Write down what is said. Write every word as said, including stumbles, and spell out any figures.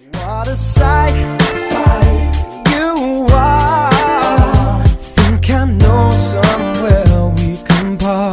What a sight, sight you are. Think I know somewhere we can part.